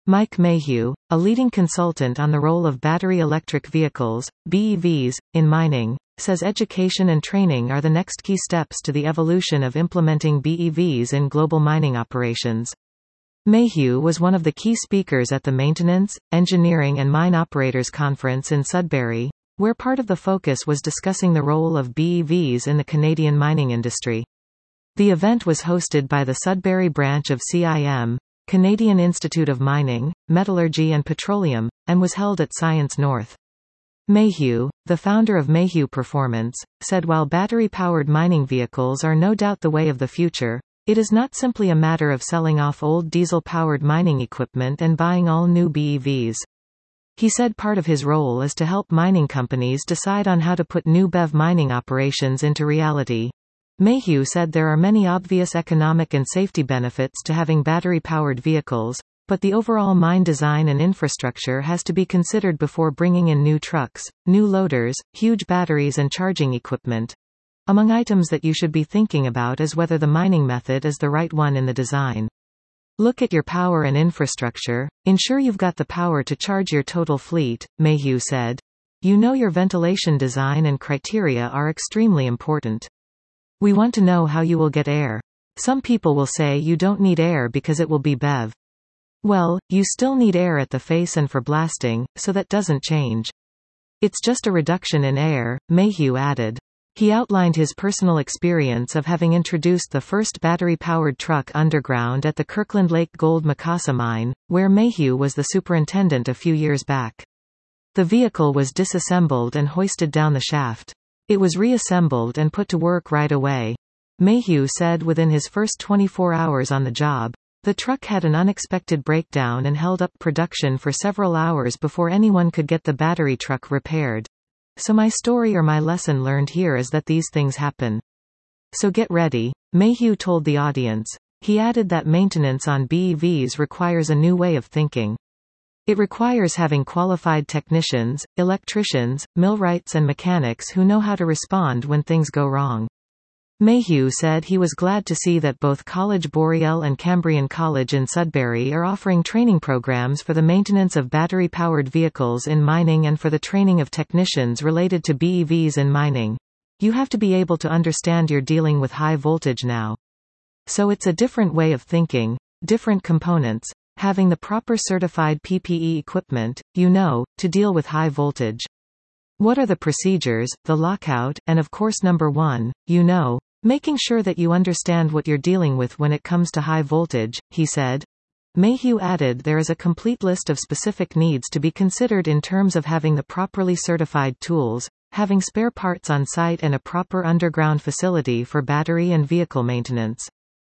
Mike Mayhew, a leading consultant on the role of battery electric vehicles, BEVs, in mining, says education and training are the next key steps to the evolution of implementing BEVs in global mining operations. Mayhew was one of the key speakers at the Maintenance, Engineering and Mine Operators Conference in Sudbury, where part of the focus was discussing the role of BEVs in the Canadian mining industry. The event was hosted by the Sudbury branch of CIM, Canadian Institute of Mining, Metallurgy and Petroleum, and was held at Science North. Mayhew, the founder of Mayhew Performance, said while battery-powered mining vehicles are no doubt the way of the future, it is not simply a matter of selling off old diesel-powered mining equipment and buying all new BEVs. He said part of his role is to help mining companies decide on how to put new BEV mining operations into reality. Mayhew said there are many obvious economic and safety benefits to having battery-powered vehicles, but the overall mine design and infrastructure has to be considered before bringing in new trucks, new loaders, huge batteries and charging equipment. Among items that you should be thinking about is whether the mining method is the right one in the design. Look at your power and infrastructure, ensure you've got the power to charge your total fleet, Mayhew said. You know your ventilation design and criteria are extremely important. We want to know how you will get air. Some people will say you don't need air because it will be BEV. Well, you still need air at the face and for blasting, so that doesn't change. It's just a reduction in air, Mayhew added. He outlined his personal experience of having introduced the first battery-powered truck underground at the Kirkland Lake Gold Macassa mine, where Mayhew was the superintendent a few years back. The vehicle was disassembled and hoisted down the shaft. It was reassembled and put to work right away. Mayhew said within his first 24 hours on the job, the truck had an unexpected breakdown and held up production for several hours before anyone could get the battery truck repaired. So my story or my lesson learned here is that these things happen. So get ready, Mayhew told the audience. He added that maintenance on BEVs requires a new way of thinking. It requires having qualified technicians, electricians, millwrights and mechanics who know how to respond when things go wrong. Mayhew said he was glad to see that both College Boreal and Cambrian College in Sudbury are offering training programs for the maintenance of battery-powered vehicles in mining and for the training of technicians related to BEVs in mining. You have to be able to understand you're dealing with high voltage now. So it's a different way of thinking, different components, having the proper certified PPE equipment, to deal with high voltage. What are the procedures, the lockout, and of course number one, making sure that you understand what you're dealing with when it comes to high voltage, he said. Mayhew added there is a complete list of specific needs to be considered in terms of having the properly certified tools, having spare parts on site and a proper underground facility for battery and vehicle maintenance.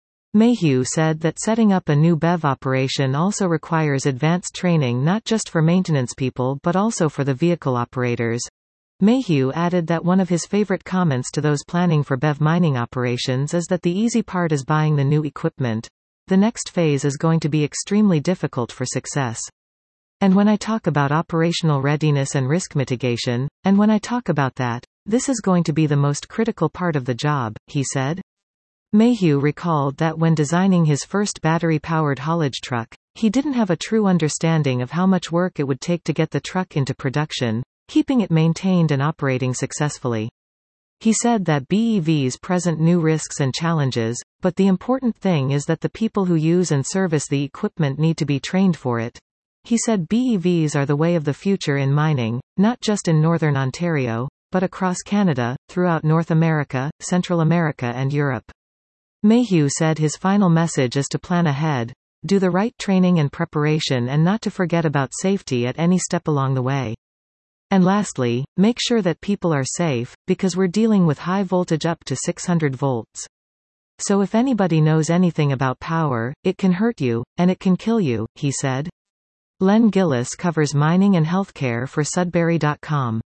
Mayhew said that setting up a new BEV operation also requires advanced training not just for maintenance people but also for the vehicle operators. Mayhew added that one of his favorite comments to those planning for BEV mining operations is that the easy part is buying the new equipment. The next phase is going to be extremely difficult for success. And when I talk about operational readiness and risk mitigation, this is going to be the most critical part of the job, he said. Mayhew recalled that when designing his first battery-powered haulage truck, he didn't have a true understanding of how much work it would take to get the truck into production, keeping it maintained and operating successfully. He said that BEVs present new risks and challenges, but the important thing is that the people who use and service the equipment need to be trained for it. He said BEVs are the way of the future in mining, not just in Northern Ontario, but across Canada, throughout North America, Central America and Europe. Mayhew said his final message is to plan ahead, do the right training and preparation and not to forget about safety at any step along the way. And lastly, make sure that people are safe, because we're dealing with high voltage up to 600 volts. So if anybody knows anything about power, it can hurt you, and it can kill you, he said. Len Gillis covers mining and healthcare for Sudbury.com.